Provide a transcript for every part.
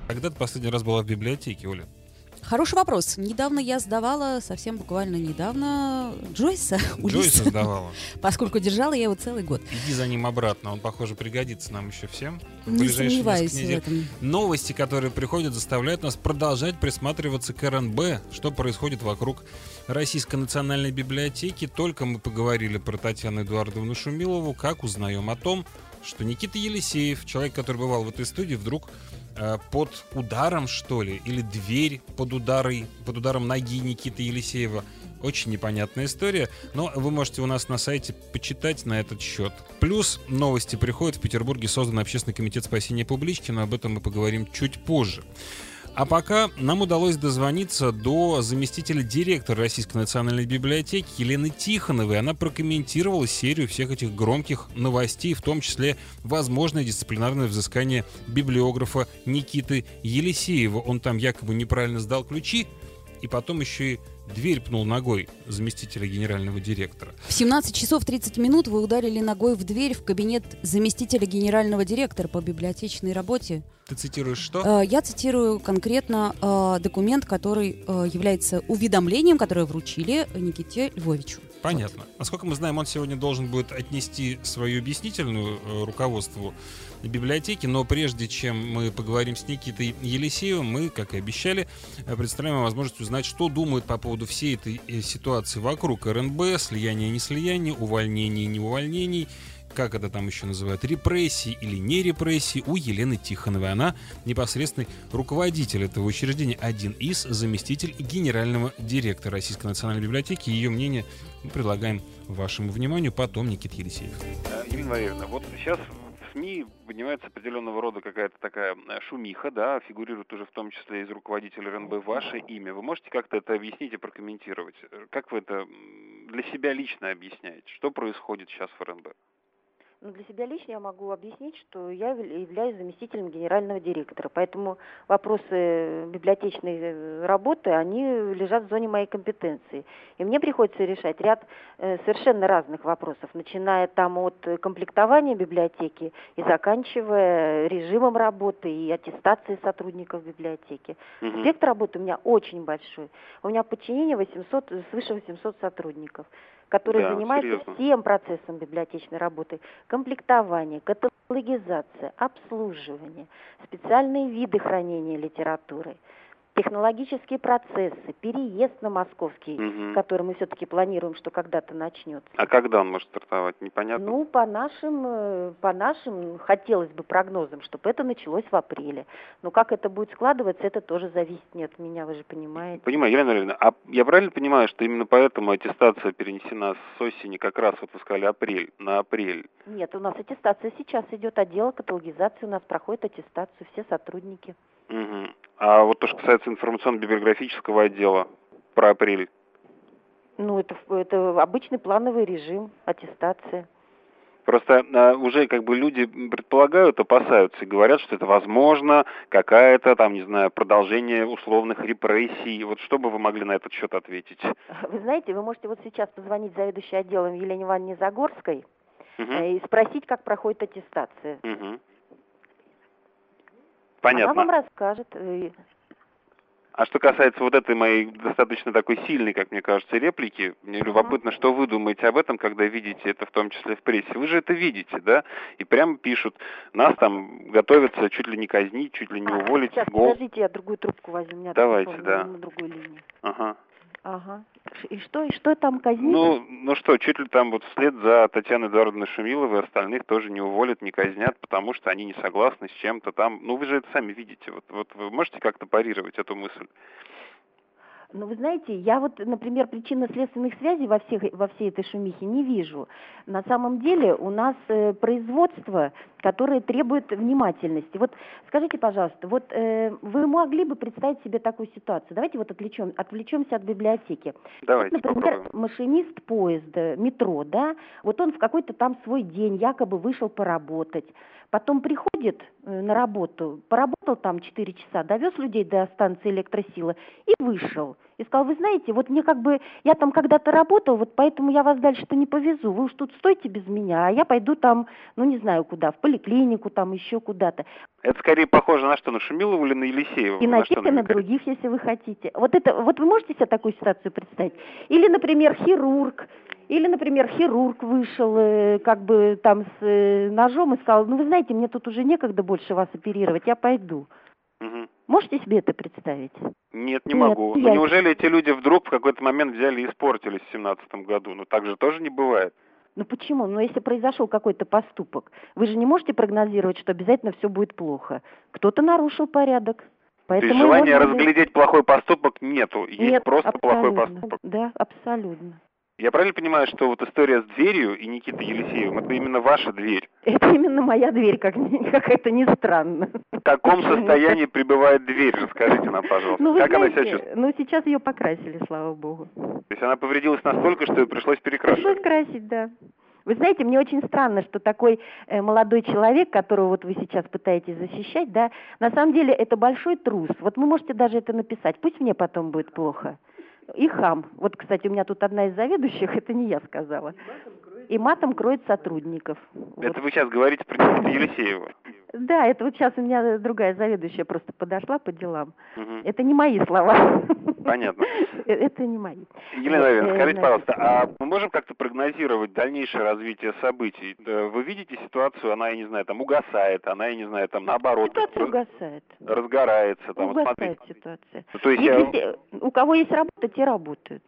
Когда ты последний раз была в библиотеке, Оля? Хороший вопрос. Недавно я сдавала, совсем буквально недавно, Джойса, Джойса сдавала. поскольку держала я его целый год. Иди за ним обратно, он, похоже, пригодится нам еще всем. в Не ближайшие сомневаюсь несколько в недель. этом. Новости, которые приходят, заставляют нас продолжать присматриваться к РНБ, что происходит вокруг Российской национальной библиотеки. Только мы поговорили про Татьяну Эдуардовну Шумилову, как узнаем о том, что Никита Елисеев, человек, который бывал в этой студии, вдруг под ударом, что ли, или дверь под ударом ноги Никиты Елисеева. Очень непонятная история, но вы можете у нас на сайте почитать на этот счет. Плюс новости приходят. В Петербурге создан Общественный комитет спасения публички, но об этом мы поговорим чуть позже. А пока нам удалось дозвониться до заместителя директора Российской национальной библиотеки Елены Тихоновой. Она прокомментировала серию всех этих громких новостей, в том числе возможное дисциплинарное взыскание библиографа Никиты Елисеева. Он там якобы неправильно сдал ключи, и потом еще и дверь пнул ногой заместителя генерального директора. В 17 часов 30 минут вы ударили ногой в дверь в кабинет заместителя генерального директора по библиотечной работе. Ты цитируешь что? Я цитирую конкретно документ, который является уведомлением, которое вручили Никите Львовичу. Понятно. Насколько мы знаем, он сегодня должен будет отнести свою объяснительную руководству библиотеки, но прежде чем мы поговорим с Никитой Елисеевым, мы, как и обещали, представляем вам возможность узнать, что думают по поводу всей этой ситуации вокруг РНБ, слияния, не слияния, увольнений, не увольнений, как это там еще называют, репрессии или не репрессии, у Елены Тихоновой. Она непосредственный руководитель этого учреждения, один из заместитель генерального директора Российской национальной библиотеки. Ее мнение мы предлагаем вашему вниманию. Потом Никита Елисеев. Елена Валерьевна, вот сейчас в СМИ поднимается определенного рода какая-то такая шумиха, да, фигурирует уже в том числе из руководителя РНБ ваше имя. Вы можете как-то это объяснить и прокомментировать? Как вы это для себя лично объясняете? Что происходит сейчас в РНБ? Ну, для себя лично я могу объяснить, что я являюсь заместителем генерального директора, поэтому вопросы библиотечной работы, они лежат в зоне моей компетенции. И мне приходится решать ряд совершенно разных вопросов, начиная там от комплектования библиотеки и заканчивая режимом работы и аттестацией сотрудников библиотеки. Спектр работы у меня очень большой. У меня в подчинении свыше 800 сотрудников, которые занимаются всем процессом библиотечной работы. Комплектование, каталогизация, обслуживание, специальные виды хранения литературы, технологические процессы, переезд на Московский, который мы все-таки планируем, что когда-то начнется. А когда он может стартовать, непонятно? Ну, по нашим, хотелось бы прогнозам, чтобы это началось в апреле. Но как это будет складываться, это тоже зависит не от меня, вы же понимаете. Понимаю, Елена Валерьевна, а я правильно понимаю, что именно поэтому аттестация перенесена с осени, как раз, вот вы сказали, на апрель? Нет, у нас аттестация сейчас идет, отдел каталогизации у нас проходит аттестацию, все сотрудники. А вот то, что касается информационно-библиографического отдела, про апрель? Ну, это обычный плановый режим, аттестация. Просто уже как бы люди предполагают, опасаются и говорят, что это возможно какая-то там, не знаю, продолжение условных репрессий. Вот что бы вы могли на этот счет ответить? Вы знаете, вы можете вот сейчас позвонить заведующей отделом Елене Ивановне Загорской и спросить, как проходит аттестация. Понятно. Она вам расскажет. А что касается вот этой моей достаточно такой сильной, как мне кажется, реплики, мне любопытно, что вы думаете об этом, когда видите это в том числе в прессе. Вы же это видите, да? И прямо пишут, нас там готовятся чуть ли не казнить, чуть ли не уволить. Сейчас, подождите, я другую трубку возьму. У меня давайте, да. На другой линии. Ага. И что там казнить? Ну что, чуть ли там вот вслед за Татьяной Эдуардовной Шумиловой остальных тоже не уволят, не казнят, потому что они не согласны с чем-то там. Ну вы же это сами видите. Вот вы можете как-то парировать эту мысль? Ну, вы знаете, я вот, например, причинно-следственных связей во всей этой шумихе не вижу. На самом деле у нас производство, которое требует внимательности. Вот скажите, пожалуйста, вот вы могли бы представить себе такую ситуацию? Давайте вот отвлечемся от библиотеки. Давайте вот, например, попробуем. Машинист поезда, метро, да, вот он в какой-то там свой день якобы вышел поработать. Потом приходит на работу, поработал поработал там 4 часа, довез людей до станции электросилы и вышел. И сказал, вы знаете, вот мне как бы, я там когда-то работал, вот поэтому я вас дальше-то не повезу. Вы уж тут стойте без меня, а я пойду там, ну не знаю куда, в поликлинику, там еще куда-то. Это скорее похоже на что, на Шумилову или на Елисеева? И на тех, и на других, если вы хотите. Вот вы можете себе такую ситуацию представить? Или, например, хирург вышел как бы там с ножом и сказал, ну вы знаете, мне тут уже некогда больше вас оперировать, я пойду. Угу. Можете себе это представить? Нет, не могу. Но неужели эти люди вдруг в какой-то момент взяли и испортились в 2017 году? Ну так же тоже не бывает. Ну почему? Ну если произошел какой-то поступок, вы же не можете прогнозировать, что обязательно все будет плохо. Кто-то нарушил порядок. Поэтому то есть желания разглядеть плохой поступок нету, есть просто плохой поступок. Да, абсолютно. Я правильно понимаю, что вот история с дверью и Никитой Елисеевым, это именно ваша дверь? Это именно моя дверь, как это ни странно. В каком состоянии пребывает дверь? Расскажите нам, пожалуйста. Ну, как она себя чувствует? Ну, сейчас ее покрасили, слава богу. То есть она повредилась настолько, что пришлось перекрашивать? Пришлось красить, да. Вы знаете, мне очень странно, что такой молодой человек, которого вот вы сейчас пытаетесь защищать, да, на самом деле это большой трус. Вот вы можете даже это написать, пусть мне потом будет плохо. И хам. Вот, кстати, у меня тут одна из заведующих, это не я сказала. И матом кроет сотрудников. Это вот. Вы сейчас говорите про Никиту Елисеева? Да, это вот сейчас у меня другая заведующая просто подошла по делам. Угу. Это не мои слова. Понятно. Это не мои. Елена Владимировна, скажите, пожалуйста, а мы можем как-то прогнозировать дальнейшее развитие событий? Вы видите ситуацию, она, я не знаю, там угасает, она, я не знаю, там наоборот... Ситуация угасает. Разгорается. Там, угасает вот, ситуация. То есть у кого есть работа, те работают.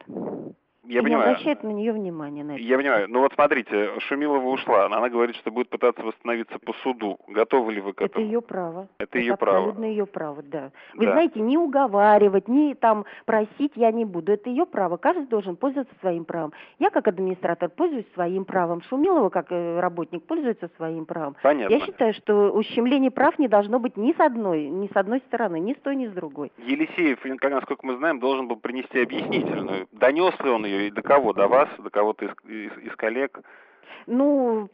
Я и понимаю. Не обращает на нее внимания. На это. Я понимаю. Ну вот смотрите, Шумилова ушла. Она говорит, что будет пытаться восстановиться по суду. Готовы ли вы к этому? Это ее право. Это ее право. Абсолютно ее право, да. Вы знаете, не уговаривать, не там просить я не буду. Это ее право. Каждый должен пользоваться своим правом. Я как администратор пользуюсь своим правом. Шумилова как работник пользуется своим правом. Понятно. Я считаю, что ущемление прав не должно быть ни с одной стороны, ни с той, ни с другой. Елисеев, насколько мы знаем, должен был принести объяснительную. Донес ли он ее и до кого? До вас? До кого-то из коллег? Ну,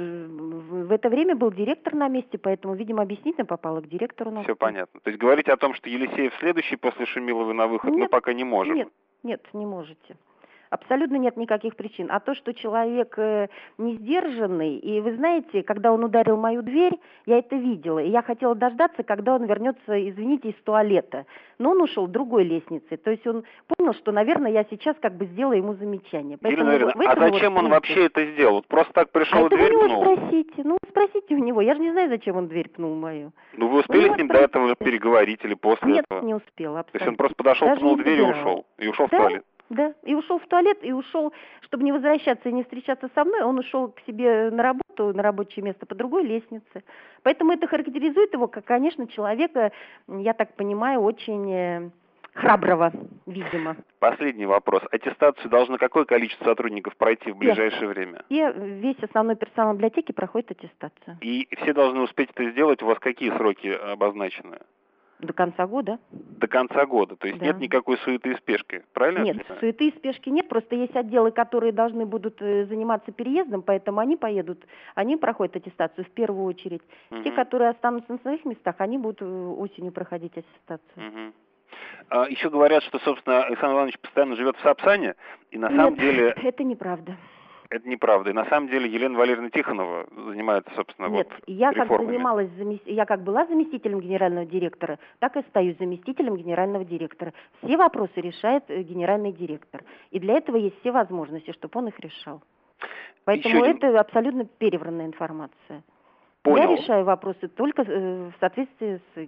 в это время был директор на месте, поэтому, видимо, объяснительно попала к директору. Все понятно. То есть говорить о том, что Елисеев следующий после Шумиловой на выход, нет, мы пока не можем? Нет, не можете. Абсолютно нет никаких причин. А то, что человек не сдержанный, и вы знаете, когда он ударил мою дверь, я это видела, и я хотела дождаться, когда он вернется, извините, из туалета. Но он ушел другой лестницей. То есть он понял, что, наверное, я сейчас как бы сделаю ему замечание. Елена Юрьевна, а зачем он вообще это сделал? Просто так пришел и дверь пнул? Спросите у него. Я же не знаю, зачем он дверь пнул мою. Ну, вы успели с ним до этого переговорить или после этого? Нет, не успела. То есть он просто подошел, пнул дверь и ушел? И ушел в туалет? Да, и ушел в туалет, и ушел, чтобы не возвращаться и не встречаться со мной, он ушел к себе на работу, на рабочее место по другой лестнице. Поэтому это характеризует его как, конечно, человека, я так понимаю, очень храброго, видимо. Последний вопрос. Аттестацию должно какое количество сотрудников пройти в ближайшее время? И весь основной персонал библиотеки проходит аттестацию. И все должны успеть это сделать? У вас какие сроки обозначены? До конца года. До конца года. То есть нет никакой суеты и спешки, правильно? Нет, суеты и спешки нет. Просто есть отделы, которые должны будут заниматься переездом, поэтому они поедут, они проходят аттестацию в первую очередь. Те, которые останутся на своих местах, они будут осенью проходить аттестацию. Еще говорят, что, собственно, Александр Иванович постоянно живет в Сапсане, и на самом деле... это неправда. Это неправда. И на самом деле Елена Валерьевна Тихонова занимается, собственно, реформами. Я как была заместителем генерального директора, так и остаюсь заместителем генерального директора. Все вопросы решает генеральный директор. И для этого есть все возможности, чтобы он их решал. Поэтому это абсолютно перевранная информация. Понял. Я решаю вопросы только в соответствии с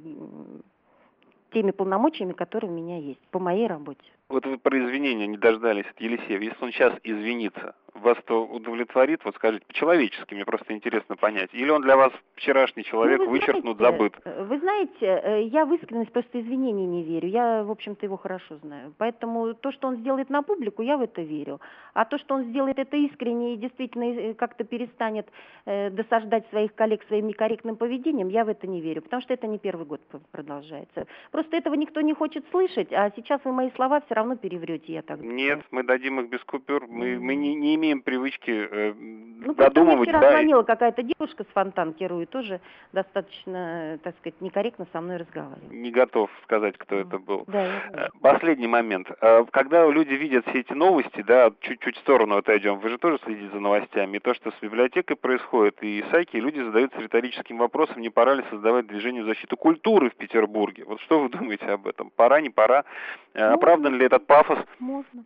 теми полномочиями, которые у меня есть по моей работе. Вот вы про извинения не дождались от Елисеева. Если он сейчас извинится, вас то удовлетворит? Вот скажите, по-человечески, мне просто интересно понять. Или он для вас вчерашний человек, вычеркнут, забыт? Вы знаете, я в искренность просто извинений не верю. Я, в общем-то, его хорошо знаю. Поэтому то, что он сделает на публику, я в это верю. А то, что он сделает это искренне и действительно как-то перестанет досаждать своих коллег своим некорректным поведением, я в это не верю. Потому что это не первый год продолжается. Просто этого никто не хочет слышать, а сейчас вы мои слова все равно равно переврете, я так думаю. Нет, мы дадим их без купюр. Мы не имеем привычки Ну, просто мне додумывать. вчера Да, звонила какая-то девушка с Фонтанки.ру и тоже достаточно, так сказать, некорректно со мной разговаривала. не готов сказать, кто это был. Да, я знаю. Последний момент. Когда люди видят все эти новости, да, чуть-чуть в сторону отойдем, вы же тоже следите за новостями. И то, что с библиотекой происходит, и ИСАКи, люди задаются риторическим вопросом, не пора ли создавать движение в защиту культуры в Петербурге. Вот что вы думаете об этом? Пора, не пора? Оправдан ли этот пафос? Можно.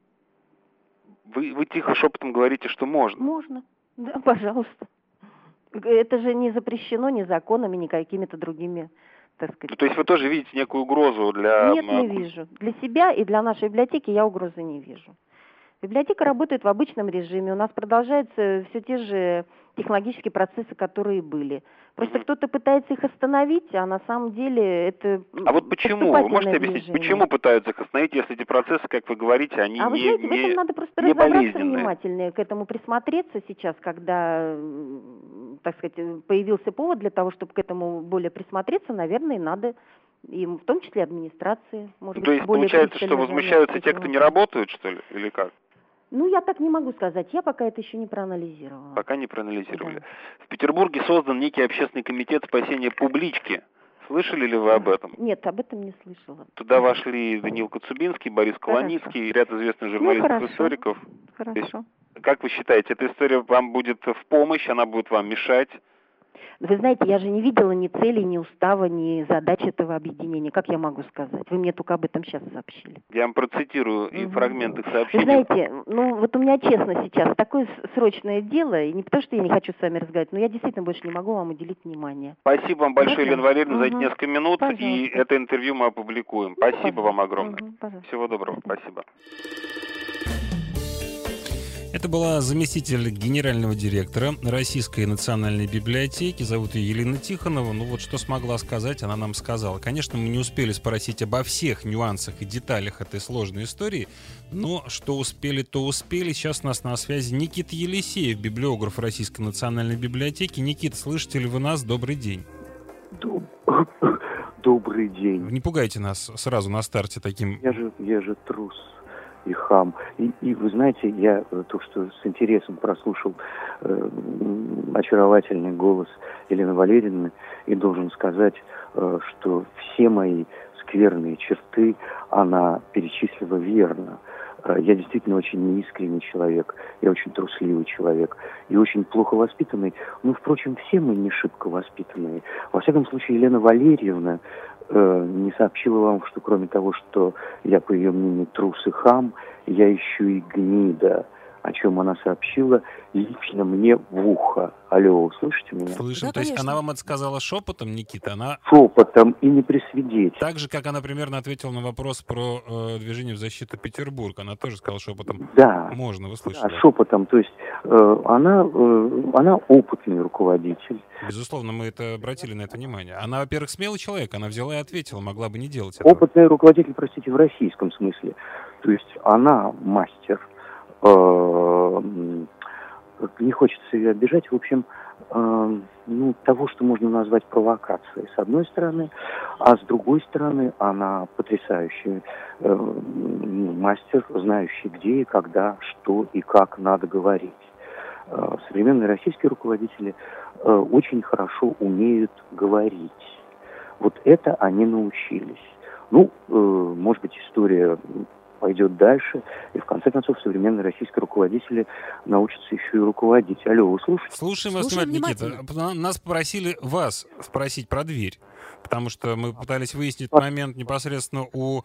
Вы тихо шепотом говорите, что можно. Можно. Да, пожалуйста. Это же не запрещено ни законами, ни какими-то другими, так сказать. То есть вы тоже видите некую угрозу для... Нет, не вижу. Для себя и для нашей библиотеки я угрозы не вижу. Библиотека работает в обычном режиме. У нас продолжаются все те же технологические процессы, которые были. Просто кто-то пытается их остановить, а на самом деле это А вот почему? Вы можете объяснить, движение. почему пытаются их остановить, если эти процессы, как вы говорите, они вы знаете, в этом надо просто не разобраться болезненные? Внимательнее, к этому присмотреться сейчас, когда, так сказать, появился повод для того, чтобы к этому более присмотреться, наверное, и надо им, в том числе администрации, может То быть, есть более получается, что пристально возмущаются заняться те, кто не работают, что ли, или как? Ну, я так не могу сказать, я пока это еще не проанализировала. Пока не проанализировали. Да. В Петербурге создан некий общественный комитет спасения публички. Слышали ли вы об этом? Нет, об этом не слышала. Туда вошли Даниил Коцубинский, Борис Колоницкий, ряд известных журналистов, историков. Хорошо. Как вы считаете, эта история вам будет в помощь, она будет вам мешать? Вы знаете, я же не видела ни целей, ни устава, ни задач этого объединения. Как я могу сказать? Вы мне только об этом сейчас сообщили. Я вам процитирую и фрагмент их Вы сообщений. знаете, ну вот у меня честно сейчас такое срочное дело, и не потому что я не хочу с вами разговаривать, но я действительно больше не могу вам уделить внимание. Спасибо вам большое, Можно? Елена Валерьевна, за эти несколько минут, Пожалуйста. и это интервью мы опубликуем. Спасибо вам огромное. Пожалуйста. Всего доброго, спасибо. Это была заместитель генерального директора Российской национальной библиотеки. Зовут ее Елена Тихонова. Ну вот что смогла сказать, она нам сказала. Конечно, мы не успели спросить обо всех нюансах и деталях этой сложной истории, но что успели, то успели. Сейчас у нас на связи Никита Елисеев, библиограф Российской национальной библиотеки. Никита, слышите ли вы нас? Добрый день. Добрый день. Не пугайте нас сразу на старте таким... Я же трус и хам. И вы знаете, я только что с интересом прослушал очаровательный голос Елены Валерьевны и должен сказать, что все мои скверные черты она перечислила верно. Я действительно очень неискренний человек, я очень трусливый человек и очень плохо воспитанный. Но, впрочем, все мы не шибко воспитанные. Во всяком случае, Елена Валерьевна не сообщила вам, что кроме того, что я, по ее мнению, трус и хам, я еще и гнида, о чем она сообщила лично мне в ухо. Алло, вы слышите меня? Слышим. Да, То есть конечно. она вам это сказала шепотом, Никита? Она Шепотом и не при свидетеле. так же, как она примерно ответила на вопрос про движение в защиту Петербурга. Она тоже сказала шепотом. Да. Можно, вы слышали? Да, шепотом. То есть она опытный руководитель. Безусловно, мы это обратили на это внимание. Она, во-первых, смелый человек, она взяла и ответила, могла бы не делать этого. Опытный руководитель, простите, в российском смысле. То есть она мастер. Не хочется ее обижать. В общем, того, что можно назвать провокацией, с одной стороны, а с другой стороны, она потрясающий мастер, знающий, где и когда, что и как надо говорить. Современные российские руководители очень хорошо умеют говорить. Вот это они научились. Может быть, история пойдет дальше, и в конце концов современные российские руководители научатся еще и руководить. Алло, вы слушаете? Слушаем вас Слушаем внимательно, Никита. Нас попросили вас спросить про дверь, потому что мы пытались выяснить момент непосредственно у...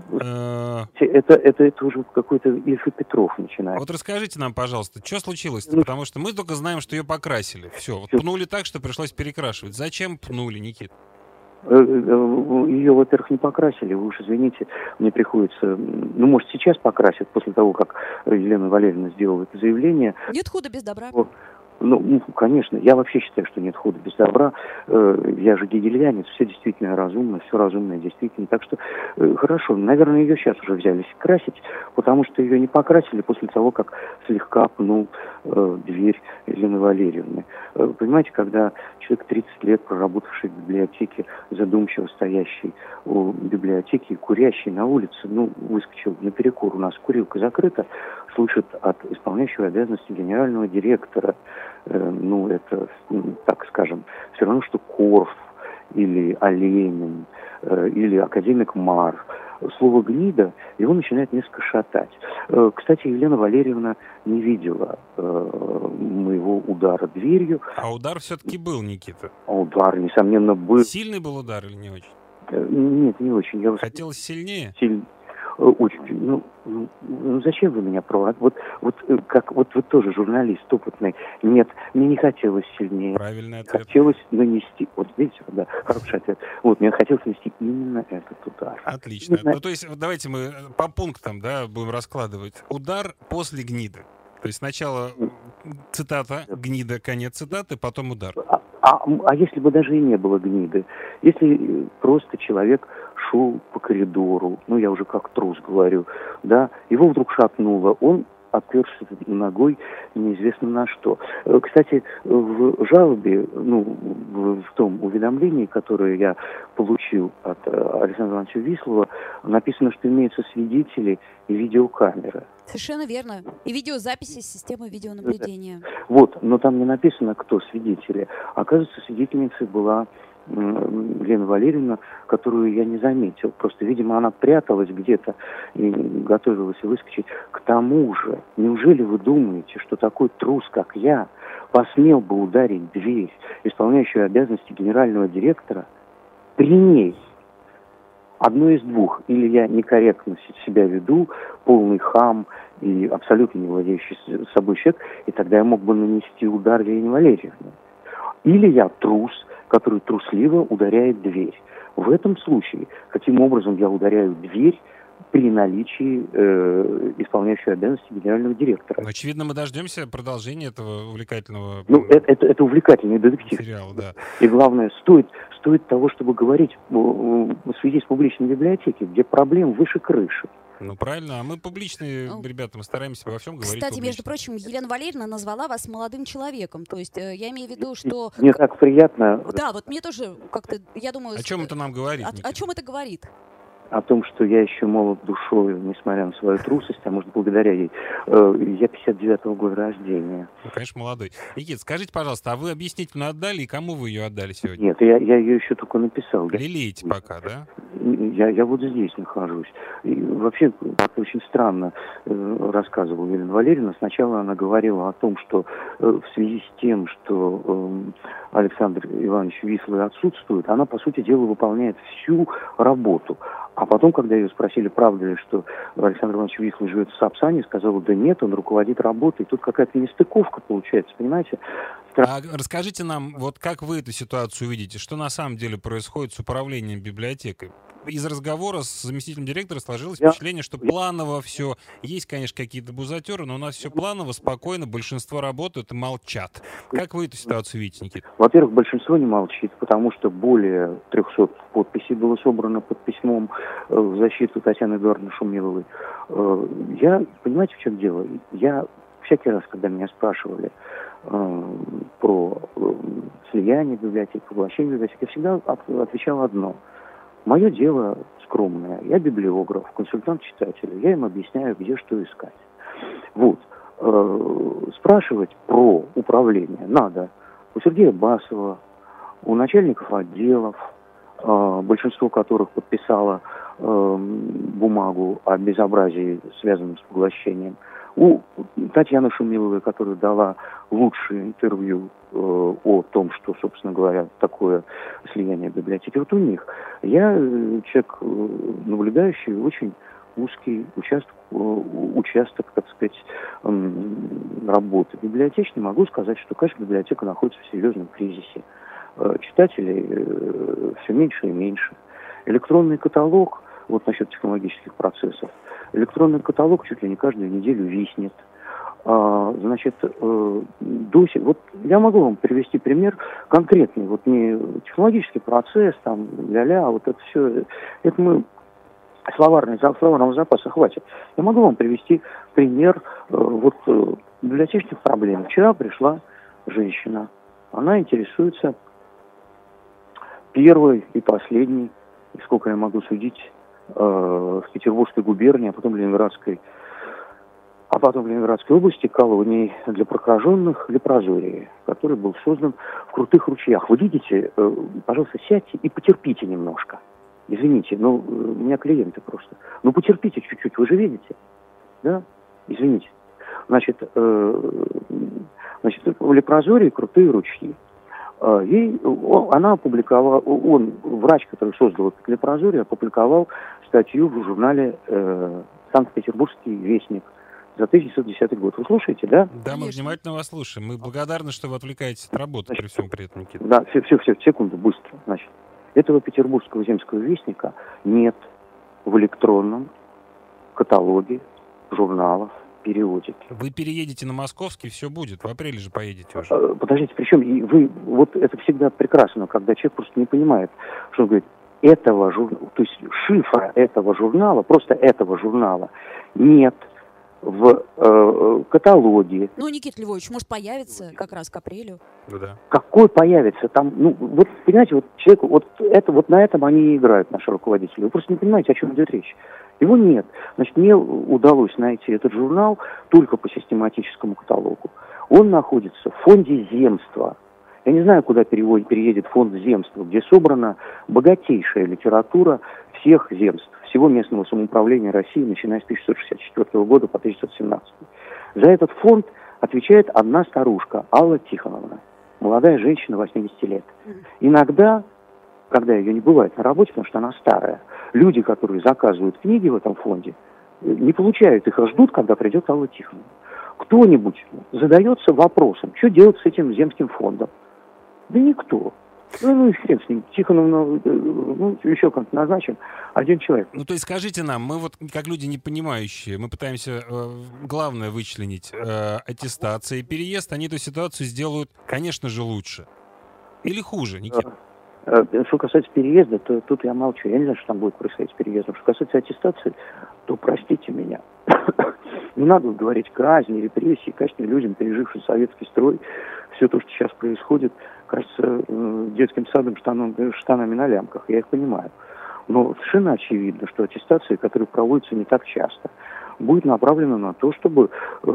Это уже какой-то Ильф и Петров начинает. Вот расскажите нам, пожалуйста, что случилось? Потому что мы только знаем, что ее покрасили. Все, вот пнули так, что пришлось перекрашивать. Зачем пнули, Никита? Ее, во-первых, не покрасили, вы уж извините, мне приходится, может, сейчас покрасят, после того, как Елена Валерьевна сделала это заявление. Нет худа без добра. Ну, конечно, я вообще считаю, что нет худа без добра. Я же гегельянец, все действительно разумно, все разумное действительно. Так что, хорошо, наверное, ее сейчас уже взялись красить, потому что ее не покрасили после того, как слегка пнул дверь Елены Валерьевны. Понимаете, когда человек 30 лет, проработавший в библиотеке, задумчиво стоящий у библиотеки и курящий на улице, выскочил наперекор, у нас курилка закрыта, слышит от исполняющего обязанности генерального директора, это, так скажем, все равно, что Корф или Оленин или академик Мар. Слово «гнида» его начинает несколько шатать. Кстати, Елена Валерьевна не видела моего удара дверью. А удар все-таки был, Никита? Удар, несомненно, был. Сильный был удар или не очень? Нет, не очень. Хотелось сильнее? Очень. Зачем вы меня проводите? Вот вы тоже журналист опытный. Нет, мне не хотелось сильнее. Правильный ответ. Хотелось нанести, вот видите, да, хороший ответ. Мне хотелось нанести именно этот удар. Отлично. То есть давайте мы по пунктам, будем раскладывать. Удар после гниды. То есть сначала цитата, гнида, конец цитаты, потом удар. А если бы даже и не было гниды? Если просто человек шел по коридору, я уже как трус говорю, да, его вдруг шатнуло, он оперся ногой неизвестно на что. Кстати, в жалобе, в том уведомлении, которое я получил от Александра Ивановича Вислова, написано, что имеются свидетели и видеокамеры. Совершенно верно. И видеозаписи с системы видеонаблюдения. Но там не написано, кто свидетели. Оказывается, свидетельницей была Елена Валерьевна, которую я не заметил. Просто, видимо, она пряталась где-то и готовилась выскочить. К тому же, неужели вы думаете, что такой трус, как я, посмел бы ударить дверь, исполняющую обязанности генерального директора, при ней? Одно из двух. Или я некорректно себя веду, полный хам и абсолютно не владеющий собой человек, и тогда я мог бы нанести удар Елене Валерьевне. Или я трус, который трусливо ударяет дверь. В этом случае, каким образом я ударяю дверь при наличии исполняющего обязанности генерального директора? Очевидно, мы дождемся продолжения этого увлекательного это увлекательный детектив. Сериал, да. И главное, стоит того, чтобы говорить в связи с публичной библиотекой, где проблем выше крыши. Правильно, а мы публичные ребята, мы стараемся во всем говорить. Кстати, между прочим, Елена Валерьевна назвала вас молодым человеком. То есть я имею в виду, что... Мне так приятно. Да, мне тоже как-то, я думаю... О чем это нам говорит? О чем это говорит? О том, что я еще молод душой, несмотря на свою трусость, а может, благодаря ей. Я 59-го года рождения. Конечно, молодой. Никит, скажите, пожалуйста, а вы объяснительную отдали, и кому вы ее отдали сегодня? Нет, я ее еще только написал. Лелеете пока, да? Я вот здесь нахожусь. И вообще, очень странно рассказывала Елена Валерьевна. Сначала она говорила о том, что в связи с тем, что Александр Иванович Вислый отсутствует, она, по сути дела, выполняет всю работу. А потом, когда ее спросили, правда ли, что Александр Иванович Вислый живет в Сапсане, сказала, да нет, он руководит работой. Тут какая-то нестыковка получается, понимаете? А расскажите нам, вот как вы эту ситуацию видите? Что на самом деле происходит с управлением библиотекой? Из разговора с заместителем директора сложилось впечатление, что планово все. Есть, конечно, какие-то бузатеры, но у нас все планово, спокойно, большинство работают и молчат. Как вы эту ситуацию видите, Никита? Во-первых, большинство не молчит, потому что более 300 подписей было собрано под письмом в защиту Татьяны Эдуардовны Шумиловой. Понимаете, в чем дело? Я всякий раз, когда меня спрашивали про слияние библиотек, поглощение библиотек, я всегда отвечал одно. Мое дело скромное. Я библиограф, консультант читателя. Я им объясняю, где что искать. Спрашивать про управление надо у Сергея Басова, у начальников отделов, большинство которых подписало бумагу о безобразии, связанном с поглощением, у Татьяны Шумиловой, которая дала лучшее интервью о том, что, собственно говоря, такое слияние библиотеки. Вот у них. Я человек, наблюдающий очень узкий участок, так сказать, работы библиотечной. Могу сказать, что, конечно, библиотека находится в серьезном кризисе. Читателей все меньше и меньше. Электронный каталог, вот насчет технологических процессов, электронный каталог чуть ли не каждую неделю виснет. Значит, вот я могу вам привести пример конкретный, вот не технологический процесс, там, ля-ля, вот это все, это мы словарного запаса хватит. Я могу вам привести пример библиотечных проблем. Вчера пришла женщина, она интересуется первой и последней, сколько я могу судить, в Петербургской губернии, а потом Ленинградской области, колонии для прокаженных Лепрозории, который был создан в Крутых Ручьях. Вы видите, пожалуйста, сядьте и потерпите немножко. Извините, у меня клиенты просто. Потерпите чуть-чуть, вы же видите, да? Извините. Значит, в Лепрозории Крутые Ручьи. Она опубликовала, врач, который создал этот Лепрозорий, опубликовал статью в журнале «Санкт-Петербургский вестник» за 1910 год. Вы слушаете, да? Да, мы внимательно вас слушаем. Мы благодарны, что вы отвлекаетесь от работы, при всем при этом, Никита. Да, все, секунду, быстро. Значит, этого Петербургского земского вестника нет в электронном каталоге журналов, периодики. Вы переедете на Московский, все будет. В апреле же поедете уже. Подождите, причем это всегда прекрасно, когда человек просто не понимает, что он говорит, то есть шифра этого журнала, просто этого журнала нет в каталоге. Никита Львович, может появится как раз к апрелю? Да. Какой появится? Там, понимаете, человек, на этом они и играют, наши руководители. Вы просто не понимаете, о чем идет речь. Его нет. Значит, мне удалось найти этот журнал только по систематическому каталогу. Он находится в фонде земства. Я не знаю, куда переедет фонд земства, где собрана богатейшая литература всех земств, всего местного самоуправления России, начиная с 1964 года по 1917. За этот фонд отвечает одна старушка, Алла Тихоновна, молодая женщина 80 лет. Иногда, когда ее не бывает на работе, потому что она старая, люди, которые заказывают книги в этом фонде, не получают их, а ждут, когда придет Алла Тихоновна. Кто-нибудь задается вопросом, что делать с этим земским фондом? Да никто. И хрен с ним. Тихоновна, еще как-то назначим. Один человек. То есть скажите нам, мы как люди не понимающие, мы пытаемся главное вычленить аттестация и переезд, они эту ситуацию сделают, конечно же, лучше. Или хуже, Никита? Что касается переезда, то тут я молчу. Я не знаю, что там будет происходить с переездом. Что касается аттестации, то простите меня. Не надо говорить казни, репрессии, конечно, людям, пережившим советский строй, все то, что сейчас происходит, кажется детским садом штанами на лямках. Я их понимаю. Но совершенно очевидно, что аттестация, которая проводится не так часто, будет направлена на то, чтобы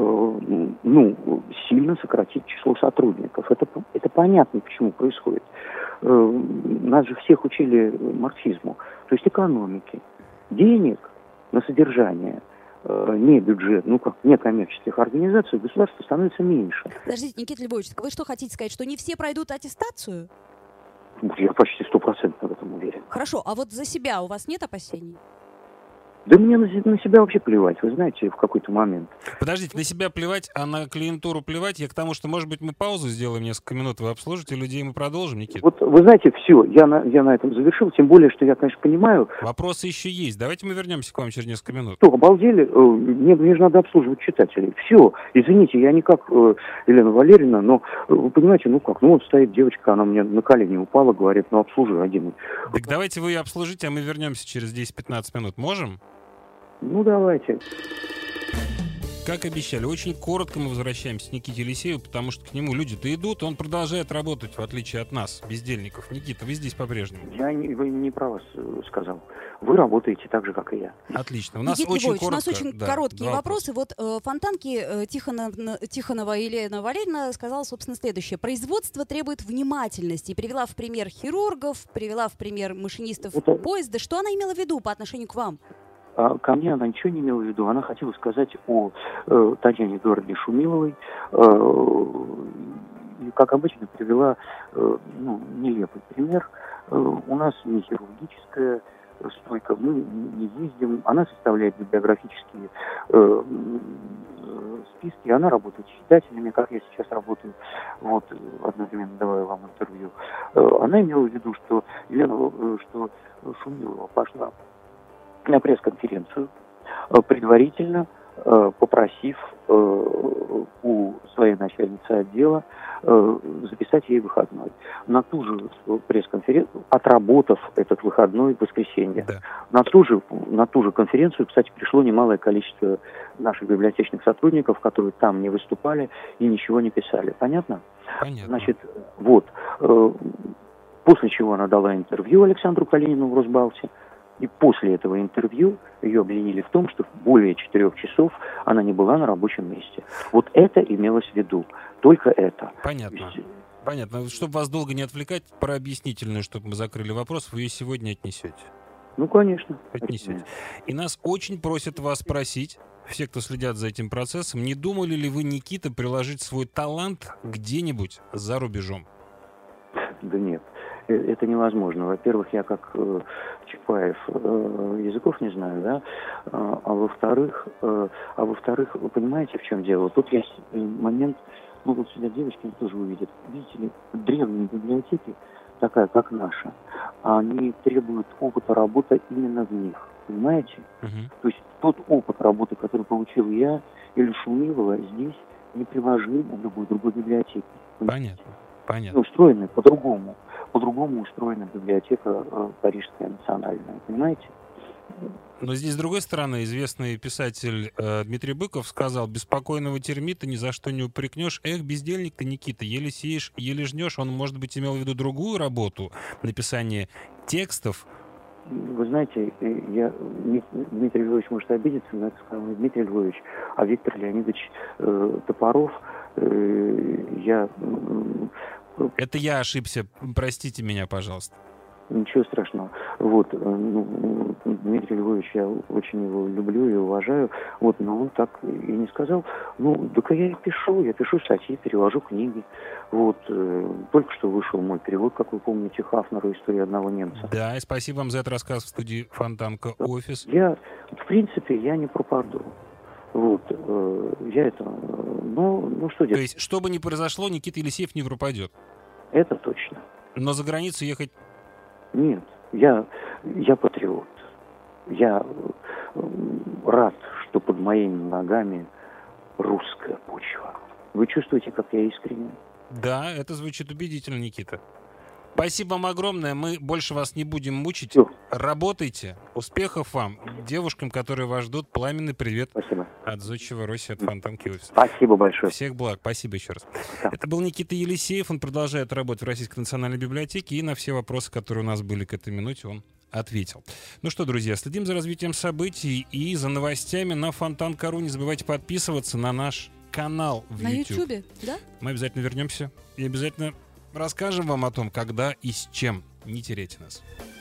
сильно сократить число сотрудников. Это понятно, почему происходит. Нас же всех учили марксизму, то есть экономике. Денег на содержание не бюджет, некоммерческих организаций у государства становится меньше. Подождите, Никита Львович, вы что хотите сказать, что не все пройдут аттестацию? Я почти 100% в этом уверен. Хорошо, а вот за себя у вас нет опасений? Да мне на себя вообще плевать, вы знаете, в какой-то момент. Подождите, на себя плевать, а на клиентуру плевать? Я к тому, что, может быть, мы паузу сделаем несколько минут, вы обслужите людей, и мы продолжим, Никита? Вот, вы знаете, все, я на этом завершил, тем более, что я, конечно, понимаю... Вопросы еще есть, давайте мы вернемся к вам через несколько минут. Что, обалдели? Мне же надо обслуживать читателей. Все, извините, я не как Елена Валерьевна, но вы понимаете, вот стоит девочка, она мне на колени упала, говорит, обслуживай один. Так давайте вы ее обслужите, а мы вернемся через 10-15 минут. Можем? Давайте. Как обещали, очень коротко мы возвращаемся к Никите Елисееву, потому что к нему люди-то идут, он продолжает работать, в отличие от нас, бездельников. Никита, вы здесь по-прежнему? Я не про вас сказал. Вы работаете так же, как и я. Отлично. У нас Никита очень Львович, коротко. у нас очень короткие вопросы. Вот Фонтанки Тихонова Елена Валерьевна сказала, собственно, следующее. Производство требует внимательности. И привела в пример хирургов, привела в пример машинистов поезда. Что она имела в виду по отношению к вам? Ко мне она ничего не имела в виду. Она хотела сказать о Татьяне Эдуардовне Шумиловой. И, как обычно, привела нелепый пример. У нас не хирургическая стойка, мы не ездим. Она составляет библиографические списки. Она работает с читателями, как я сейчас работаю. Одновременно давая вам интервью. Она имела в виду, что Шумилова пошла на пресс-конференцию, предварительно попросив у своей начальницы отдела записать ей выходной. На ту же пресс-конференцию, отработав этот выходной в воскресенье, Да. на ту же конференцию, кстати, пришло немалое количество наших библиотечных сотрудников, которые там не выступали и ничего не писали. Понятно? Понятно. Значит, вот, после чего она дала интервью Александру Калинину в Росбалте, и после этого интервью ее обвинили в том, что более 4 часов она не была на рабочем месте. Вот это имелось в виду, только это. Понятно. Понятно. Чтобы вас долго не отвлекать, про объяснительную, чтобы мы закрыли вопрос, вы ее сегодня отнесете. Ну, конечно. Отнесете. И нас очень просят вас спросить, все, кто следят за этим процессом, не думали ли вы, Никита, приложить свой талант где-нибудь за рубежом? Да нет, это невозможно. Во-первых, я как Чапаев языков не знаю, да, а во-вторых, вы понимаете, в чем дело? Тут есть момент, ну вот сюда девочки тоже увидят. Видите ли, древние библиотеки, такая как наша, они требуют опыта работы именно в них, понимаете? То есть тот опыт работы, который получил я или Шумилова, здесь неприложим в любой другой библиотеке. Понятно. Понятно. Устроены по-другому. По-другому устроена библиотека Парижская национальная, понимаете? Но здесь, с другой стороны, известный писатель Дмитрий Быков сказал: беспокойного термита ни за что не упрекнешь. Эх, бездельник ты, Никита, еле сеешь, еле жнешь. Он, может быть, имел в виду другую работу, написание текстов. Вы знаете, Дмитрий Львович может обидеться, но это сказал не Дмитрий Львович, а Виктор Леонидович Топоров. Это я ошибся. Простите меня, пожалуйста. Ничего страшного. Вот, Дмитрий Львович, я очень его люблю и уважаю, вот, но он так и не сказал. Ну, так я пишу статьи, перевожу книги. Вот, только что вышел мой перевод, как вы помните, Хафнера «История одного немца». Да, и спасибо вам за этот рассказ в студии Фонтанка Офис. В принципе, я не пропаду. Вот, что делать? То есть, что бы ни произошло, Никита Елисеев не пропадет? Это точно. Но за границу ехать... Нет, я патриот. Я рад, что под моими ногами русская почва. Вы чувствуете, как я искренен? Да, это звучит убедительно, Никита. Спасибо вам огромное. Мы больше вас не будем мучить. Работайте. Успехов вам. Девушкам, которые вас ждут, пламенный привет. Спасибо. От Зодчего России, от Фонтанки Офис. Спасибо большое. Всех благ. Спасибо еще раз. Да. Это был Никита Елисеев. Он продолжает работать в Российской национальной библиотеке. И на все вопросы, которые у нас были к этой минуте, он ответил. Ну что, друзья, следим за развитием событий и за новостями на Фонтанка.ру. Не забывайте подписываться на наш канал в На YouTube. Ютубе, да? Мы обязательно вернемся и обязательно расскажем вам о том, когда и с чем. Не теряйте нас.